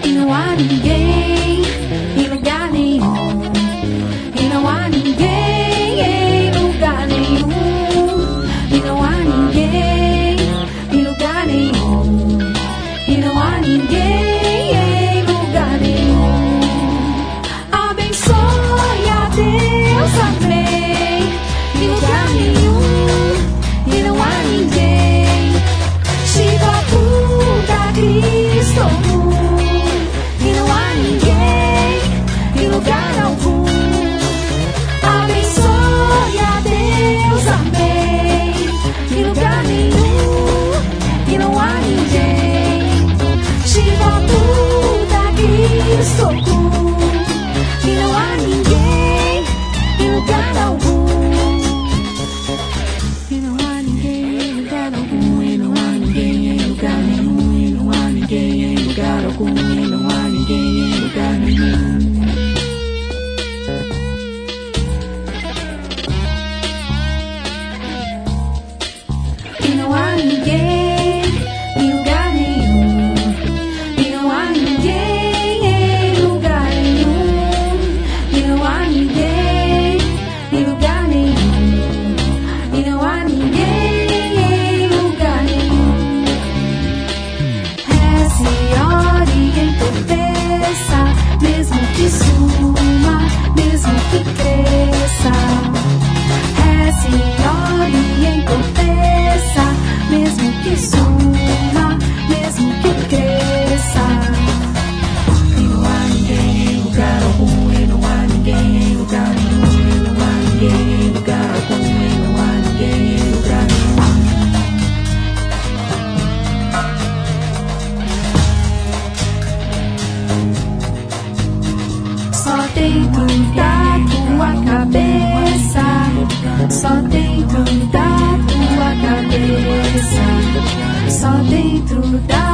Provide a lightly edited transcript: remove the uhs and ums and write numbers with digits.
E não há ninguém em lugar nenhum. E não há ninguém em lugar nenhum. E não há ninguém em lugar nenhum. E não há ninguém em lugar nenhum. Abençoe a Deus, amém. Em lugar nenhum. E não há ninguém. Shiva Buda Cristo. E não há ninguém em lugar algum. Abençoe a Deus, amém. Em lugar nenhum. E não há ninguém. Shiva Buda Cristo. E não há ninguém em lugar algum. E não há ninguém em lugar algum. E não há ninguém em lugar nenhum. E não há ninguém em lugar algum. E não há ninguém em lugar nenhum. E não há ninguém em lugar nenhum. E não há ninguém em lugar nenhum. E não há ninguém em lugar nenhum. E não há ninguém em lugar nenhum. Reze, ore e entorpeça, mesmo que suma, mesmo que cresça. Reze, ore e entorpeça, mesmo que suma, mesmo que cresça. E não há ninguém em lugar algum. E não há ninguém em lugar nenhum. E não há ninguém em lugar algum. E não há ninguém em lugar nenhum. Só dentro da tua cabeça. Só dentro da tua cabeça. Só dentro da